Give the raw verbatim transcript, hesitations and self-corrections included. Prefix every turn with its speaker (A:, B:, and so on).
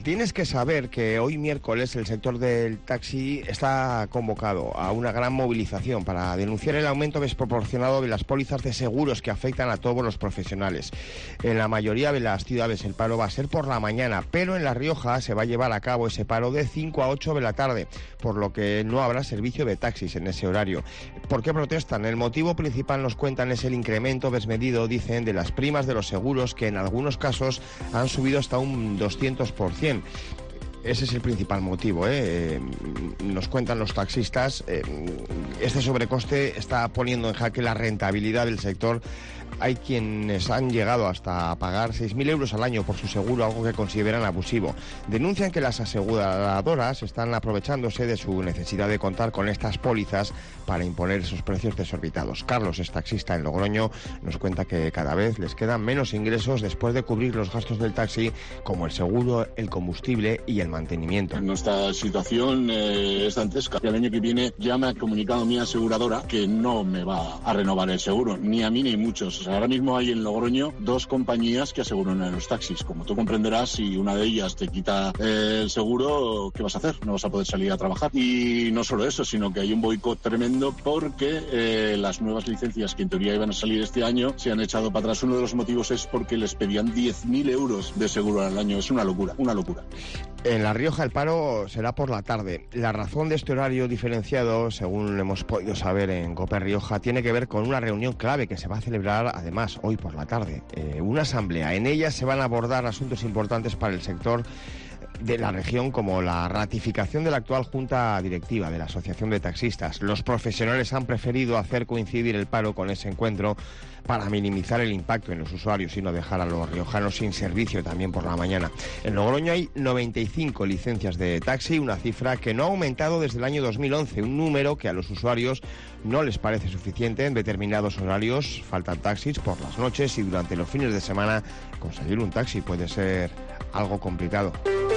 A: Tienes que saber que hoy miércoles el sector del taxi está convocado a una gran movilización para denunciar el aumento desproporcionado de las pólizas de seguros que afectan a todos los profesionales. En la mayoría de las ciudades el paro va a ser por la mañana, pero en La Rioja se va a llevar a cabo ese paro de cinco a ocho de la tarde, por lo que no habrá servicio de taxis en ese horario. ¿Por qué protestan? El motivo principal, nos cuentan, es el incremento desmedido, dicen, de las primas de los seguros, que en algunos casos han subido hasta un doscientos por ciento. Ese es el principal motivo, ¿eh? Nos cuentan los taxistas, eh, este sobrecoste está poniendo en jaque la rentabilidad del sector. Hay quienes han llegado hasta pagar seis mil euros al año por su seguro, algo que consideran abusivo. Denuncian que las aseguradoras están aprovechándose de su necesidad de contar con estas pólizas para imponer esos precios desorbitados. Carlos es taxista en Logroño, nos cuenta que cada vez les quedan menos ingresos después de cubrir los gastos del taxi, como el seguro, el combustible y el mantenimiento.
B: Nuestra situación eh, es dantesca. El año que viene ya me ha comunicado mi aseguradora que no me va a renovar el seguro, ni a mí ni a muchos. O sea, ahora mismo hay en Logroño dos compañías que aseguran a los taxis. Como tú comprenderás, si una de ellas te quita eh, el seguro, ¿qué vas a hacer? No vas a poder salir a trabajar. Y no solo eso, sino que hay un boicot tremendo porque eh, las nuevas licencias que en teoría iban a salir este año se han echado para atrás. Uno de los motivos es porque les pedían diez mil euros de seguro al año. Es una locura, una locura.
A: En La Rioja el paro será por la tarde. La razón de este horario diferenciado, según hemos podido saber en COPE Rioja, tiene que ver con una reunión clave que se va a celebrar además hoy por la tarde. Eh, una asamblea. En ella se van a abordar asuntos importantes para el sector de la región, como la ratificación de la actual junta directiva de la Asociación de Taxistas. Los profesionales han preferido hacer coincidir el paro con ese encuentro para minimizar el impacto en los usuarios y no dejar a los riojanos sin servicio también por la mañana. En Logroño hay noventa y cinco licencias de taxi, una cifra que no ha aumentado desde el año dos mil once, un número que a los usuarios no les parece suficiente. En determinados horarios faltan taxis por las noches y durante los fines de semana conseguir un taxi puede ser algo complicado.